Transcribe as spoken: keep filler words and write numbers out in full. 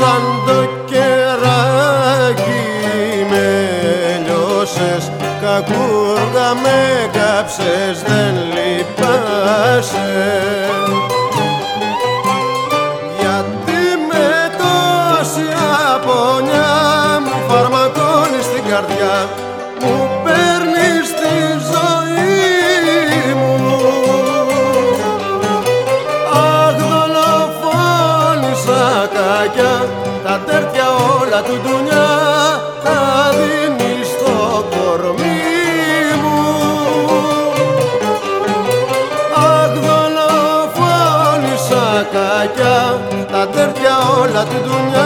σαν το κεράκι με λιώσες, κακούργα με κάψες, δεν λυπάσαι. Γιατί με τόση απονιά μου φαρμακώνεις την καρδιά, μου παίρνεις τη ζωή μου. Αχ, δολοφόνησα κακιά, τα τέρτια όλα του ντουνιά τα δίνεις στο κορμί μου. Αχ, δολοφόνησα κακιά, τα τέρτια όλα του ντουνιά